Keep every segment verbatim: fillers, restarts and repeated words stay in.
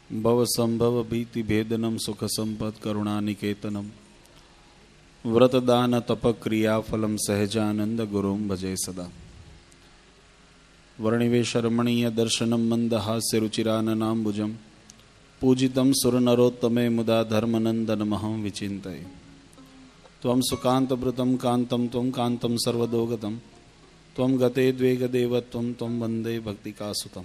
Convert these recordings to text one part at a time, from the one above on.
ભવ સંભવ ભીતિ ભેદનમ સુખ સંપદ કરુણાનિકેતનમ વ્રતદાન તપક્રિયા ફલમ સહેજાનંદ ગુરુમ ભજે સદા. વર્ણિવેશ રમણીય દર્શનમ મંદહાસ્ય રુચિરાનનાંબુજમ પૂજિતમ સુરનરોત્તમે મુદા ધર્મનંદનમહં વિચિંતયે. ત્વં સુકાંતભૃતં કાંતમ ત્વં કાંતમ સર્વદોગતમ ત્વં ગતે દ્વેગદેવ ત્વં ત્વં વંદે ભક્તિકાસુતમ.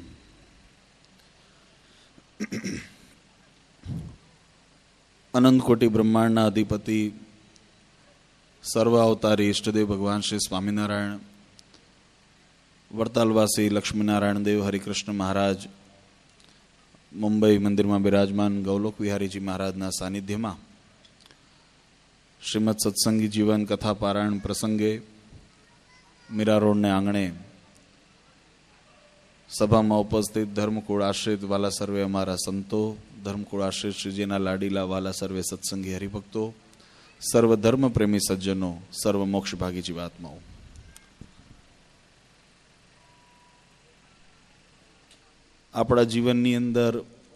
અનંત કોટી બ્રહ્માંડના અધિપતિ સર્વ અવતારી ઈષ્ટદેવ ભગવાન શ્રી સ્વામિનારાયણ, વડતાલવાસી લક્ષ્મીનારાયણ દેવ હરિકૃષ્ણ મહારાજ, મુંબઈ મંદિરમાં બિરાજમાન ગૌલોક વિહારીજી મહારાજના સાનિધ્યમાં શ્રીમદ સત્સંગી જીવન કથા પારાયણ પ્રસંગે મીરા રોડને આંગણે સભામાં ઉપસ્થિત ધર્મકુળ આશ્રિત વાલા સર્વે અમારા સંતો, ધર્મકુળ આશ્રિત શ્રીજીના લાડીલા વાલા સર્વે સત્સંગી હરિભક્તો, સર્વ ધર્મ પ્રેમી સજ્જનો, સર્વ મોક્ષભાગી જીવાત્માઓ, આપણા જીવનની અંદર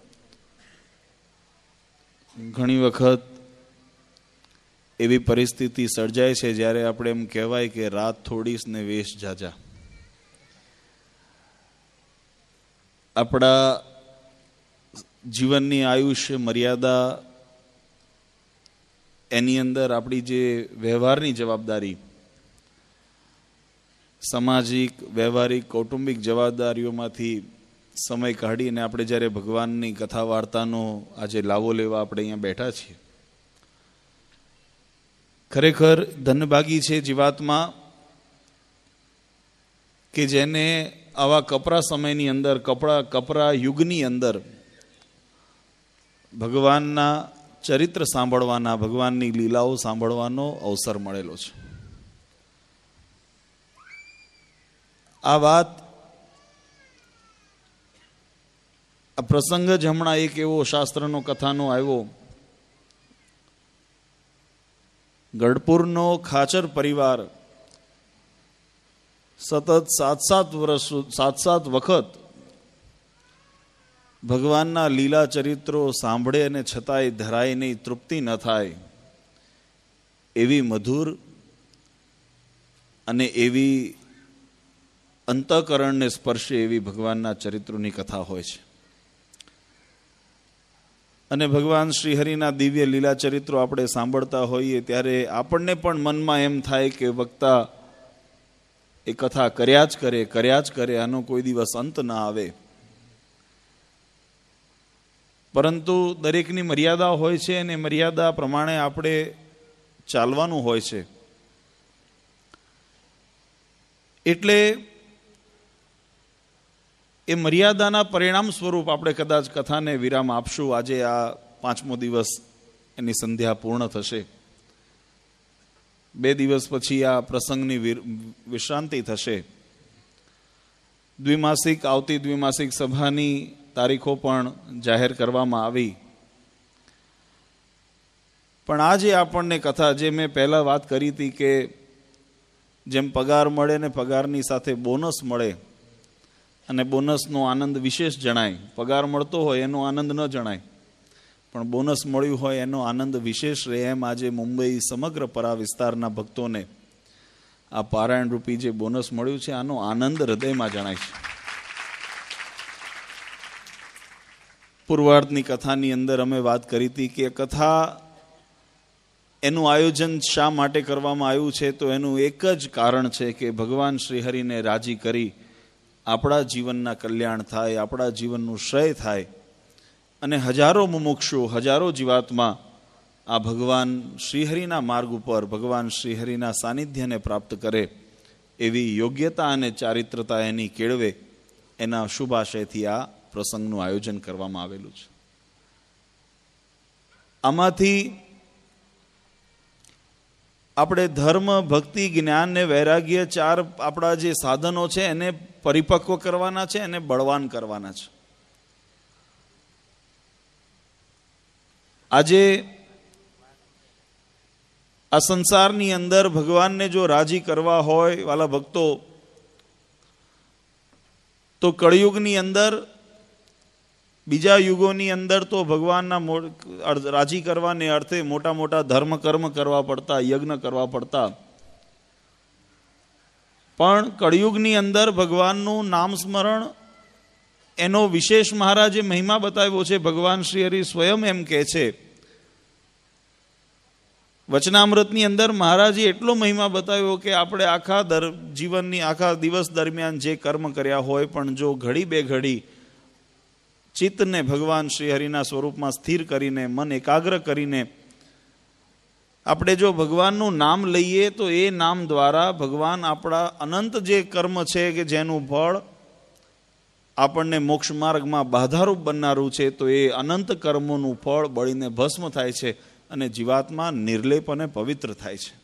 ઘણી વખત એવી પરિસ્થિતિ સર્જાય છે જ્યારે આપણે એમ કહેવાય કે રાત થોડીસ ને વેશ જાજા. આપણા જીવનની આયુષ્ય મર્યાદા, એની અંદર આપણી જે વ્યવહારની જવાબદારી, સામાજિક, વ્યવહારિક, કૌટુંબિક જવાબદારીઓમાંથી સમય કાઢીને આપણે જ્યારે ભગવાનની કથા વાર્તાનો આજે લાવો લેવા આપણે અહીંયા બેઠા છીએ, ખરેખર ધનભાગી છે જીવાત્મા કે જેને આવા કપરા સમયની અંદર, કપરા કપરા યુગની અંદર ભગવાનના ચરિત્ર સાંભળવાના, ભગવાનની લીલાઓ સાંભળવાનો અવસર મળેલો છે. આ વાત, આ પ્રસંગ જ હમણાં એક એવો શાસ્ત્રનો કથાનો આવ્યો. ગઢપુરનો ખાચર પરિવાર સતત સાત સાત વર્ષ સાત સાત વખત ભગવાનના લીલા ચરિત્રો સાંભળે અને છતાંય ધરાય નહીં, તૃપ્તિ ન થાય એવી મધુર અને એવી અંતઃકરણને સ્પર્શે એવી ભગવાનના ચરિત્રોની કથા હોય છે. અને ભગવાન શ્રીહરિના દિવ્ય લીલા ચરિત્રો આપણે સાંભળતા હોઈએ ત્યારે આપણને પણ મનમાં એમ થાય કે વક્તા એ કથા કર્યા જ કરે કર્યા જ કરે આનો કોઈ દિવસ અંત ના આવે. પરંતુ દરેકની મર્યાદા હોય છે અને મર્યાદા પ્રમાણે આપણે ચાલવાનું હોય છે. એટલે એ મર્યાદાના પરિણામ સ્વરૂપ આપણે કદાચ કથાને વિરામ આપશું. આજે આ પાંચમો દિવસ, એની સંધ્યા પૂર્ણ થશે. બે દિવસ પછી આ પ્રસંગની વિશ્રાંતિ થશે. દ્વિમાસિક, આવતી દ્વિમાસિક સભાની તારીખો પણ જાહેર કરવામાં આવી. પણ આજે આપણને કથા, જે મેં પહેલા વાત કરી હતી કે જેમ પગાર મળે ને પગારની સાથે બોનસ મળે અને બોનસનો આનંદ વિશેષ જણાય, પગાર મળતો હોય એનો આનંદ ન જણાય, પણ બોનસ મળ્યું હોય એનો આનંદ વિશેષ રહે, એમ આજે મુંબઈ સમગ્ર પરા વિસ્તારના ભક્તોને આ પારાયણ રૂપી જે બોનસ મળ્યું છે આનો આનંદ હૃદયમાં જણાય છે. પૂર્વાર્ધની કથાની અંદર અમે વાત કરી હતી કે કથા, એનું આયોજન શા માટે કરવામાં આવ્યું છે, તો એનું એક જ કારણ છે કે ભગવાન શ્રીહરિને રાજી કરી આપણા જીવનના કલ્યાણ થાય, આપણા જીવનનું શ્રેય થાય અને હજારો મુમુક્ષુ, હજારો જીવાત્મા આ ભગવાન શ્રીહરિના માર્ગ ઉપર, ભગવાન શ્રીહરિના સાનિધ્યને પ્રાપ્ત કરે એવી યોગ્યતા અને ચારિત્રતા એની કેળવે, એના શુભાશયથી આ પ્રસંગનું આયોજન કરવામાં આવેલું છે. આમાંથી આપણે ધર્મ, ભક્તિ, જ્ઞાન ને વૈરાગ્ય, ચાર આપણા જે સાધનો છે એને પરિપક્વ કરવાના છે અને બળવાન કરવાના છે. આજે આ સંસારની અંદર ભગવાનને જો રાજી કરવા હોય વાલા ભક્તો, તો કળિયુગની અંદર બીજા યુગોની અંદર તો ભગવાનના રાજી કરવાને અર્થે મોટા મોટા ધર્મ કર્મ કરવા પડતા, યજ્ઞ કરવા પડતા. પણ કળિયુગની અંદર ભગવાનનું નામ સ્મરણ એનો વિશેષ મહારાજે મહિમા બતાવ્યો છે. ભગવાન શ્રી હરિ સ્વયં એમ કહે છે, વચનામૃતની અંદર મહારાજે એટલો મહિમા બતાવ્યો કે આપણે આખા જીવનની આખા દિવસ દરમિયાન જે કર્મ કર્યા હોય, પણ જો ઘડી બે ઘડી ચિત્તને ભગવાન શ્રી હરિના સ્વરૂપમાં સ્થિર કરીને, મન એકાગ્ર કરીને આપણે જો ભગવાનનું નામ લઈએ તો એ નામ દ્વારા ભગવાન આપણા અનંત જે કર્મ છે કે જેનું ફળ આપણને મોક્ષ માર્ગમાં બાધારૂપ બનનારું છે, તો એ અનંત કર્મોનું ફળ બળીને ભસ્મ થાય છે અને જીવાત્મા નિર્લેપ અને પવિત્ર થાય છે.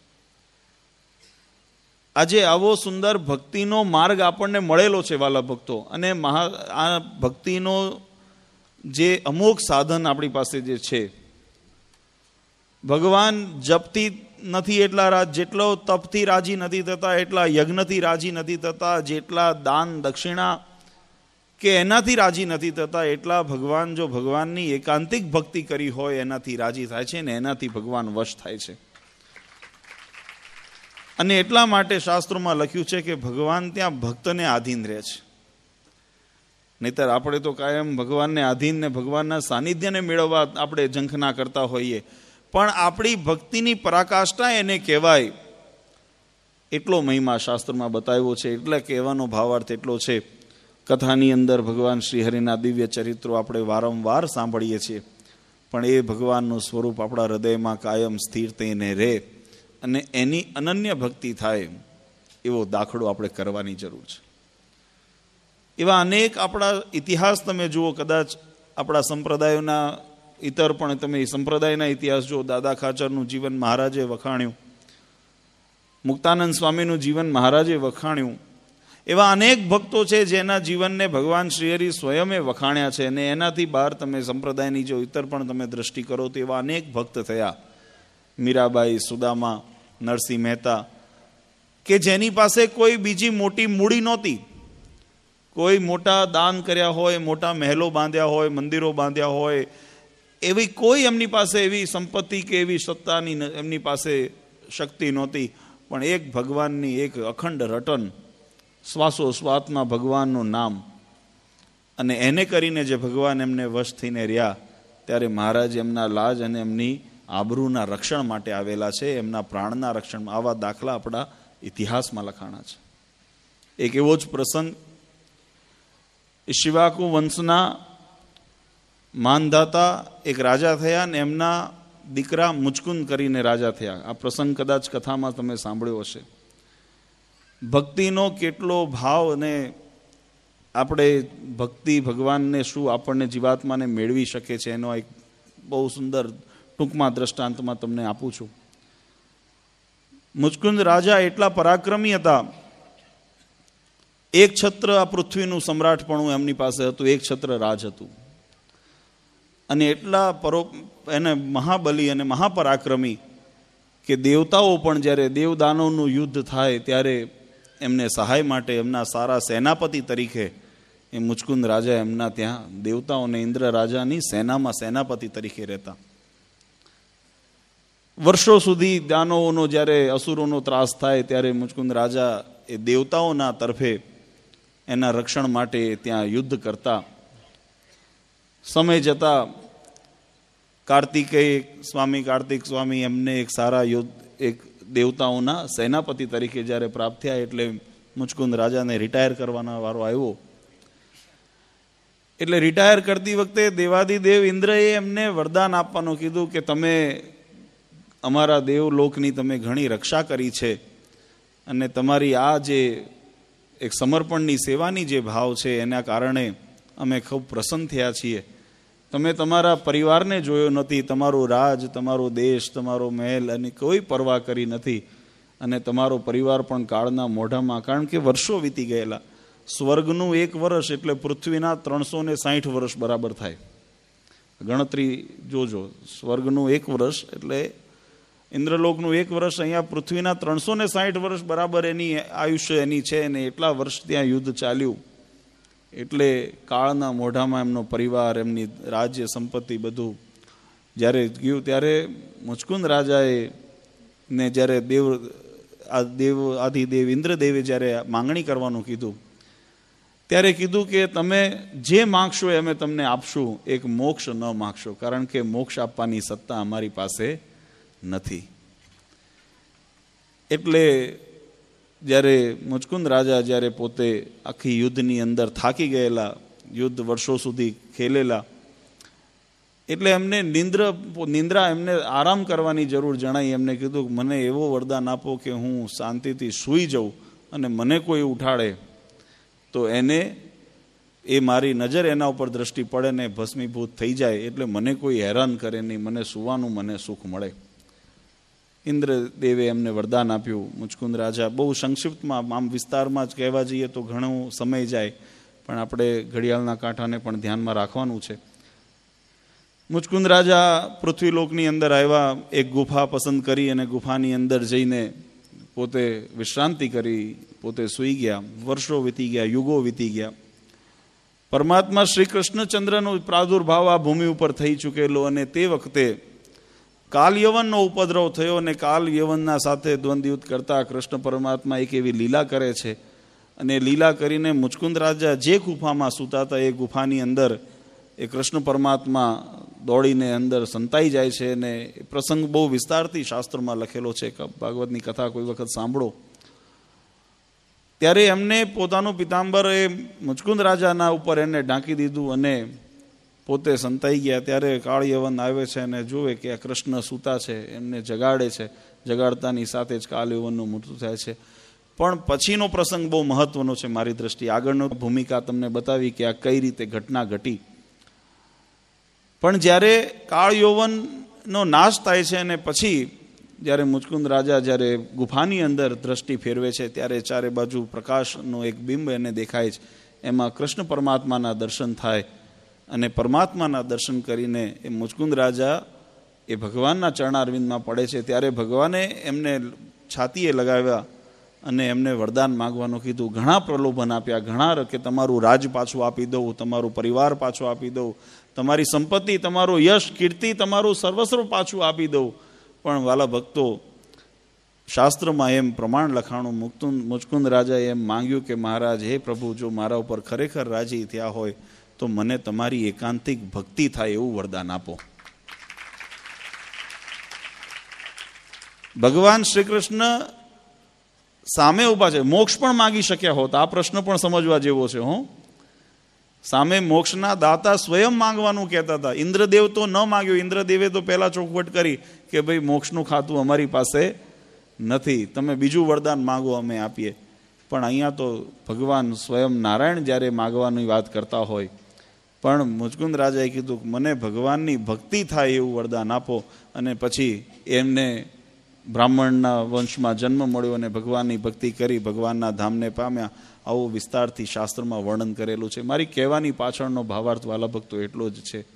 આજે આવો સુંદર ભક્તિનો માર્ગ આપણને મળેલો છે વાલા ભક્તો. અને મહા આ ભક્તિનો જે અમોઘ સાધન આપણી પાસે જે છે, ભગવાન જપથી નથી એટલા રાજ, જેટલો તપથી રાજી નથી થતા, એટલા યજ્ઞથી રાજી નથી થતા, જેટલા દાન દક્ષિણા કે એનાથી રાજી નથી થતા, એટલા ભગવાન જો ભગવાનની એકાંતિક ભક્તિ કરી હોય એનાથી રાજી થાય છે ને એનાથી ભગવાન વશ થાય છે. અને એટલા માટે શાસ્ત્રોમાં લખ્યું છે કે ભગવાન ત્યાં ભક્તને આધીન રહે છે. નહીતર આપણે તો કાયમ ભગવાનને આધીન ને ભગવાનના સાનિધ્યને મેળવવા આપણે ઝંખના કરતા હોઈએ. પણ આપણી ભક્તિની પરાકાષ્ઠા એને કહેવાય, એટલો મહિમા શાસ્ત્રમાં બતાવ્યો છે. એટલે કહેવાનો ભાવાર્થ એટલો છે, કથાની અંદર ભગવાન શ્રી હરિના દિવ્ય ચરિત્રો આપણે વારંવાર સાંભળીએ છીએ, પણ એ ભગવાનનું સ્વરૂપ આપણા હૃદયમાં કાયમ સ્થિર થઈને રહે અને એની અનન્ય ભક્તિ થાય, એવો દાખલો આપણે કરવાની જરૂર છે. એવા અનેક આપણા ઇતિહાસ તમે જુઓ, કદાચ આપણા સંપ્રદાયોના ઇતર પણ તમે સંપ્રદાયના ઇતિહાસ જુઓ. દાદા ખાચરનું જીવન મહારાજે વખાણ્યું, મુક્તાનંદ સ્વામીનું જીવન મહારાજે વખાણ્યું. એવા અનેક ભક્તો છે જેના જીવનને ભગવાન શ્રી હરિ સ્વયંએ વખાણ્યા છે. અને એનાથી બહાર તમે સંપ્રદાયની જો ઇતર પણ તમે દ્રષ્ટિ કરો તો એવા અનેક ભક્ત થયા, મીરાબાઈ, સુદામા, નરસિંહ મહેતા, કે જેની પાસે કોઈ બીજી મોટી મૂડી નહોતી. કોઈ મોટા દાન કર્યા હોય, મોટા મહેલો બાંધ્યા હોય, મંદિરો બાંધ્યા હોય, એવી કોઈ એમની પાસે એવી સંપત્તિ કે એવી સત્તાની એમની પાસે શક્તિ નહોતી. પણ એક ભગવાનની એક અખંડ રટન, શ્વાસો શ્વાસમાં ભગવાનનું નામ, અને એને કરીને જે ભગવાન એમને વશ થઈને રહ્યા, ત્યારે મહારાજ એમના લાજ અને એમની આબરૂના રક્ષણ માટે આવેલા છે, એમના પ્રાણના રક્ષણમાં. આવા દાખલા આપણા ઇતિહાસમાં લખાણા છે. એક એવો જ પ્રસંગ, શિવાકુ વંશના માનધાતા એક રાજા થયા ને એમના દીકરા મુચકુંદ કરીને રાજા થયા. આ પ્રસંગ કદાચ કથામાં તમે સાંભળ્યો હશે. ભક્તિનો કેટલો ભાવ અને આપણે ભક્તિ ભગવાનને શું આપણને જીવાત્માને મેળવી શકે છે એનો એક બહુ સુંદર ટૂંકમાં દ્રષ્ટાંતમાં તમને આપું છું. મુચકુંદ રાજા એટલા પરાક્રમી હતા, એક છત્ર આ પૃથ્વીનું સમ્રાટપણું એમની પાસે હતું, એક છત્ર રાજ હતું. અને એટલા પરો એને મહાબલી અને મહાપરાક્રમી કે દેવતાઓ પણ જ્યારે દેવદાનવનું યુદ્ધ થાય ત્યારે એમને સહાય માટે એમના સારા સેનાપતિ તરીકે એ મુચકુંદ રાજા એમના ત્યાં દેવતાઓને ઇન્દ્ર રાજાની સેનામાં સેનાપતિ તરીકે રહેતા. વર્ષો સુધી દાનવોનો જ્યારે અસુરોનો ત્રાસ થાય ત્યારે મુચકુંદ રાજા એ દેવતાઓના તરફે એના રક્ષણ માટે ત્યાં યુદ્ધ કરતા. સમય જતા કાર્તિકેય સ્વામી કાર્તિક સ્વામી એમને એક સારા યુદ્ધ એક દેવતાઓના સેનાપતિ તરીકે જ્યારે પ્રાપ્ત થયા, એટલે મુચકુંદ રાજાને રિટાયર કરવાના વારો આવ્યો. એટલે રિટાયર કરતી વખતે દેવાદિદેવ ઇન્દ્રએ એમને વરદાન આપવાનું કીધું કે તમે અમારા દેવલોકની તમે ઘણી રક્ષા કરી છે અને તમારી આ જે એક સમર્પણની સેવાની જે ભાવ છે એના કારણે અમે ખૂબ પ્રસન્ન થયા છીએ. તમે તમારા પરિવારને જોયો નથી, તમારું રાજ, તમારો દેશ, તમારો મહેલ અને કોઈ પરવા કરી નથી, અને તમારો પરિવાર પણ કાળના મોઢામાં, કારણ કે વર્ષો વીતી ગયેલા. સ્વર્ગનું એક વર્ષ એટલે પૃથ્વીના ત્રણસો ને સાહીઠ વર્ષ બરાબર થાય. ગણતરી જોજો, સ્વર્ગનું એક વર્ષ એટલે ઇન્દ્રલોકનું એક વર્ષ, અહીંયા પૃથ્વીના ત્રણસો ને સાહીઠ વર્ષ બરાબર એની આયુષ્ય એની છે, અને એટલા વર્ષ ત્યાં યુદ્ધ ચાલ્યું. એટલે કાળના મોઢામાં એમનો પરિવાર, એમની રાજ્ય સંપત્તિ બધું જ્યારે ગયું, ત્યારે મુચકુંદ રાજાએ ને જ્યારે દેવ આ દેવ આદિદેવ ઇન્દ્રદેવે જ્યારે માંગણી કરવાનું કીધું, ત્યારે કીધું કે તમે જે માગશો એ અમે તમને આપશું, એક મોક્ષ ન માગશો, કારણ કે મોક્ષ આપવાની સત્તા અમારી પાસે નથી. એટલે જ્યારે મુચકુંદ રાજા જ્યારે પોતે આખી યુદ્ધની અંદર થાકી ગયેલા, યુદ્ધ વર્ષો સુધી ખેલેલા, એટલે એમને નિંદ્ર નિંદ્રા એમને આરામ કરવાની જરૂર જણાઈ. એમને કીધું કે મને એવો વરદાન આપો કે હું શાંતિથી સૂઈ જાઉં અને મને કોઈ ઉઠાડે તો એને એ મારી નજર એના ઉપર દ્રષ્ટિ પડે ને ભસ્મીભૂત થઈ જાય, એટલે મને કોઈ હેરાન કરે નહીં, મને સૂવાનું મને સુખ મળે. ઇન્દ્રદેવે એમને વરદાન આપ્યું. મુચકુંદ રાજા બહુ સંક્ષિપ્તમાં, આમ વિસ્તારમાં જ કહેવા જઈએ તો ઘણો સમય જાય, પણ આપણે ઘડિયાળના કાંઠાને પણ ધ્યાનમાં રાખવાનું છે. મુચકુંદ રાજા પૃથ્વીલોકની અંદર આવ્યા, એક ગુફા પસંદ કરી અને ગુફાની અંદર જઈને પોતે વિશ્રાંતિ કરી, પોતે સૂઈ ગયા. વર્ષો વીતી ગયા, યુગો વીતી ગયા. પરમાત્મા શ્રી કૃષ્ણચંદ્રનો પ્રાદુર્ભાવ આ ભૂમિ ઉપર થઈ ચૂકેલો, અને તે વખતે કાલ યવનનો ઉપદ્રવ થયો, અને કાલ યવનના સાથે દ્વંદ્વયુદ્ધ કરતા કૃષ્ણ પરમાત્મા એક એવી લીલા કરે છે, અને લીલા કરીને મુચકુંદ રાજા જે ગુફામાં સૂતા હતા એ ગુફાની અંદર એ કૃષ્ણ પરમાત્મા દોડીને અંદર સંતાઈ જાય છે. અને પ્રસંગ બહુ વિસ્તારથી શાસ્ત્રમાં લખેલો છે, ભાગવતની કથા કોઈ વખત સાંભળો. ત્યારે એમને પોતાનું પિતાંબર એ મુચકુંદ રાજાના ઉપર એને ઢાંકી દીધું અને પોતે સંતાઈ ગયા. ત્યારે કાળ યવન આવે છે અને જુએ કે આ કૃષ્ણ સૂતા છે, એમને જગાડે છે. જગાડતાની સાથે જ કાળ યવનનું મૃત્યુ થાય છે. પણ પછીનો પ્રસંગ બહુ મહત્વનો છે મારી દ્રષ્ટિએ. આગળનો ભૂમિકા તમને બતાવી કે આ કઈ રીતે ઘટના ઘટી. પણ જ્યારે કાળ યૌવનનો નાશ થાય છે અને પછી જ્યારે મુચકુંદ રાજા જ્યારે ગુફાની અંદર દ્રષ્ટિ ફેરવે છે, ત્યારે ચારે બાજુ પ્રકાશનો એક બિંબ એને દેખાય છે. એમાં કૃષ્ણ પરમાત્માના દર્શન થાય, અને પરમાત્માના દર્શન કરીને એ મુચકુંદ રાજા એ ભગવાનના ચરણારવિંદમાં પડે છે. ત્યારે ભગવાને એમને છાતીએ લગાવ્યા અને એમને વરદાન માગવાનું કીધું. ઘણા પ્રલોભન આપ્યા, ઘણા કે તમારું રાજ પાછું આપી દઉં, તમારું પરિવાર પાછું આપી દઉં, તમારી સંપત્તિ, તમારું યશ, કીર્તિ, તમારું સર્વસ્વ પાછું આપી દઉં. પણ વાલા ભક્તો, શાસ્ત્રમાં એમ પ્રમાણ લખાણું, મુક્તુંદ મુચકુંદ રાજાએ એમ માંગ્યું કે મહારાજ, હે પ્રભુ, જો મારા ઉપર ખરેખર રાજી થયા હોય તો મને તમારી એકાંતિક ભક્તિ થાય એવું વરદાન આપો. ભગવાન શ્રી કૃષ્ણ સામે ઉભા છે, મોક્ષ પણ માગી શક્યા હોત. આ પ્રશ્ન પણ સમજવા જેવો છે. હો, સામે મોક્ષના દાતા સ્વયં માંગવાનું કહેતા હતા. ઇન્દ્રદેવ તો ન માગ્યો. ઇન્દ્રદેવે તો પહેલા ચોખવટ કરી કે ભાઈ મોક્ષનું ખાતું અમારી પાસે નથી, તમે બીજું વરદાન માંગો, અમે આપીએ. પણ અહીંયા તો ભગવાન સ્વયં નારાયણ જ્યારે માગવાની વાત કરતા હોય, પણ મુચકુંદ રાજાએ કીધું કે મને ભગવાનની ભક્તિ થાય એવું વરદાન આપો. અને પછી એમને બ્રાહ્મણના વંશમાં જન્મ મળ્યો અને ભગવાનની ભક્તિ કરી ભગવાનના ધામને પામ્યા. આવું વિસ્તારથી શાસ્ત્રમાં વર્ણન કરેલું છે. મારી કહેવાની પાછળનો ભાવાર્થ વાલા ભક્તો એટલો જ છે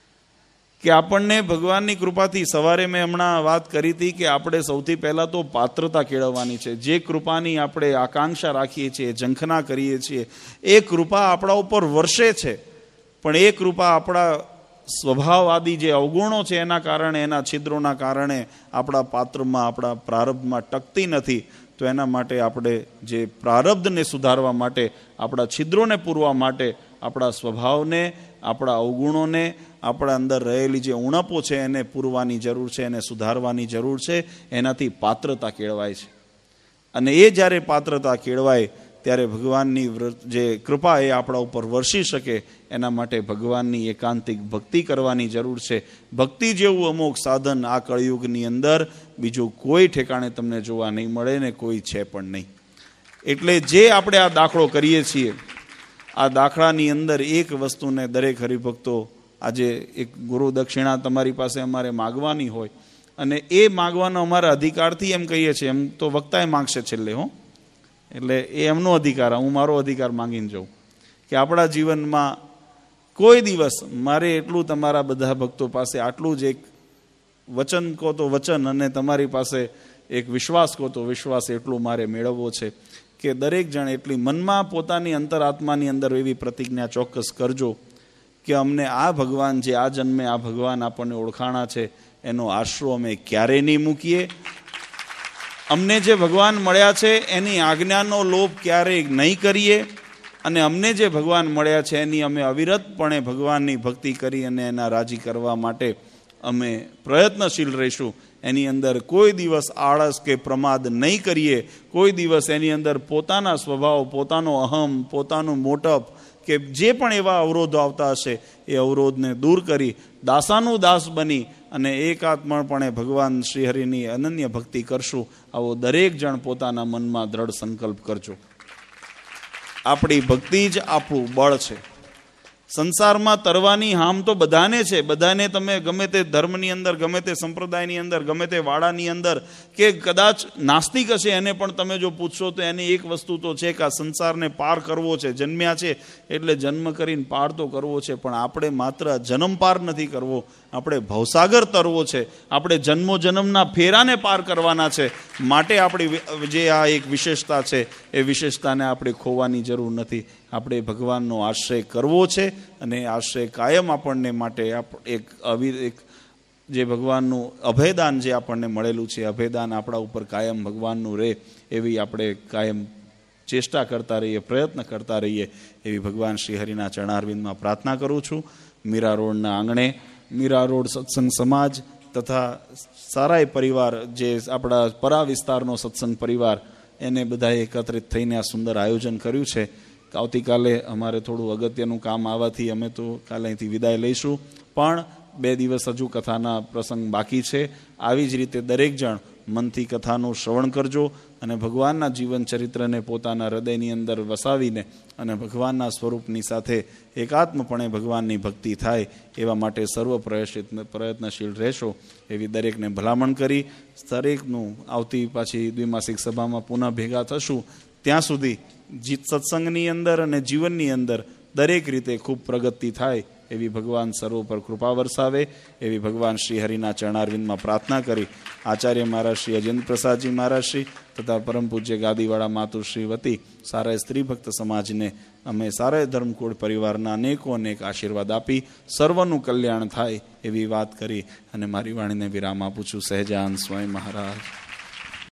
કે આપણને ભગવાનની કૃપાથી, સવારે મેં હમણાં વાત કરી હતી કે આપણે સૌથી પહેલાં તો પાત્રતા કેળવવાની છે. જે કૃપાની આપણે આકાંક્ષા રાખીએ છીએ, ઝંખના કરીએ છીએ, એ કૃપા આપણા ઉપર વર્ષે છે, પણ એ કૃપા આપણા સ્વભાવ આદિ જે અવગુણો છે એના કારણે, એના છિદ્રોના કારણે આપણા પાત્રમાં, આપણા પ્રારબ્ધમાં ટકતી નથી. તો એના માટે આપણે જે પ્રારબ્ધને સુધારવા માટે, આપણા છિદ્રોને પૂરવા માટે, આપણા સ્વભાવને, આપણા અવગુણોને, આપણા અંદર રહેલી જે ઉણપો છે એને પૂરવાની જરૂર છે, એને સુધારવાની જરૂર છે. એનાથી પાત્રતા કેળવાય છે. અને એ જ્યારે પાત્રતા કેળવાય ત્યારે ભગવાનની જે કૃપા એ આપણા ઉપર વરસી શકે, એના માટે ભગવાનની એકાંતિક ભક્તિ કરવાની જરૂર છે. ભક્તિ જેવું અમુક સાધન આ કળિયુગની અંદર બીજું કોઈ ઠેકાણે તમને જોવા નહીં મળે ને કોઈ છે પણ નહીં. એટલે જે આપણે આ દાખલો કરીએ છીએ, આ દાખલાની અંદર એક વસ્તુને દરેક હરિભક્તો, આજે એક ગુરુ દક્ષિણા તમારી પાસે અમારે માગવાની હોય, અને એ માગવાનો અમારા અધિકારથી એમ કહીએ છીએ. એમ તો વક્તાએ માગશે છેલ્લે, હો, એટલે એ એમનો અધિકાર, હું મારો અધિકાર માંગીને જાઉં કે આપણા જીવનમાં કોઈ દિવસ મારે એટલું તમારા બધા ભક્તો પાસે આટલું જ એક વચન કહો તો વચન, અને તમારી પાસે એક વિશ્વાસ કહો તો વિશ્વાસ, એટલું મારે મેળવવો છે કે દરેક જણ એટલી મનમાં પોતાની અંતરાત્માની અંદર એવી પ્રતિજ્ઞા ચોક્કસ કરજો કે અમને આ ભગવાન જે આ જન્મે આ ભગવાન આપણને ઓળખાણા છે એનો આશરો અમે ક્યારેય નહીં મૂકીએ. અમને જે ભગવાન મળ્યા છે એની આજ્ઞાનો લોપ ક્યારેય નહીં કરીએ અને અમને જે ભગવાન મળ્યા છે એની અમે અવિરતપણે ભગવાનની ભક્તિ કરી અને એના રાજી કરવા માટે અમે પ્રયત્નશીલ રહીશું. એની અંદર કોઈ દિવસ આળસ કે પ્રમાદ નહીં કરીએ. કોઈ દિવસ એની અંદર પોતાના સ્વભાવ, પોતાનો અહમ, પોતાનું મોટપ કે જે પણ એવા અવરોધો આવતા હશે એ અવરોધને દૂર કરી દાસાનું દાસ બની અને એકાત્મપણે ભગવાન શ્રીહરિની અનન્ય ભક્તિ કરશું. આવો દરેક જણ પોતાના મનમાં દ્રઢ સંકલ્પ કરજો. આપણી ભક્તિ જ આપણું બળ છે. સંસારમાં તરવાની હામ તો બધાને છે. બધાને તમે ગમે તે ધર્મની અંદર, ગમે તે સંપ્રદાયની અંદર, ગમે તે વાડાની અંદર કે કદાચ નાસ્તિક હશે એને પણ તમે જો પૂછશો તો એની એક વસ્તુ તો છે કે આ સંસારને પાર કરવો છે. જન્મ્યા છે એટલે જન્મ કરીને પાર તો કરવો છે, પણ આપણે માત્ર જન્મ પાર નથી કરવો, આપણે ભવસાગર તરવો છે. આપણે જન્મો જન્મના ફેરાને પાર કરવાના છે. માટે આપણી જે આ એક વિશેષતા છે એ વિશેષતાને આપણે ખોવાની જરૂર નથી. આપણે ભગવાનનો આશ્રય કરવો છે અને આશ્રય કાયમ આપણને માટે એક અવિ એક જે ભગવાનનું અભયદાન જે આપણને મળેલું છે, અભયદાન આપણા ઉપર કાયમ ભગવાનનું રહે એવી આપણે કાયમ ચેષ્ટા કરતા રહીએ, પ્રયત્ન કરતા રહીએ એવી ભગવાન શ્રી હરિના ચરણારવિંદમાં પ્રાર્થના કરું છું. મીરા રોડના આંગણે મીરા રોડ સત્સંગ સમાજ તથા સારાય પરિવાર જે આપણા પરા વિસ્તારનો સત્સંગ પરિવાર એને બધાએ એકત્રિત થઈને આ સુંદર આયોજન કર્યું છે. આવતીકાલે અમારે થોડું અગત્યનું કામ આવવાથી અમે તો કાલે અહીંથી વિદાય લઈશું, પણ બે દિવસ હજુ કથાના પ્રસંગ બાકી છે. આવી જ રીતે દરેક જણ મનથી કથાનું શ્રવણ કરજો અને ભગવાનના જીવન ચરિત્રને પોતાના હૃદયની અંદર વસાવીને અને ભગવાનના સ્વરૂપની સાથે એકાત્મપણે ભગવાનની ભક્તિ થાય એવા માટે સર્વ પ્રયશિત પ્રયત્નશીલ રહેશો એવી દરેકને ભલામણ કરી દરેકનું આવતી પાછી દ્વિમાસિક સભામાં પુનઃ ભેગા થશું. ત્યાં સુધી જીત સત્સંગની અંદર અને જીવનની અંદર દરેક રીતે ખૂબ પ્રગતિ થાય એવી ભગવાન સર્વ પર કૃપા વરસાવે એવી ભગવાન શ્રી હરિના ચરણારવિંદમાં પ્રાર્થના કરી આચાર્ય મહારાજ શ્રી અજેન્દ્ર પ્રસાદજી મહારાજ શ્રી તથા પરમ પૂજ્ય ગાદીવાળા માતુશ્રી વતી સારા સ્ત્રી ભક્ત સમાજને અમે સારા ધર્મકુળ પરિવારના અનેકો અનેક આશીર્વાદ આપી સર્વનું કલ્યાણ થાય એવી વાત કરી અને મારી વાણીને વિરામ આપું છું. સહેજાન સ્વામી મહારાજ.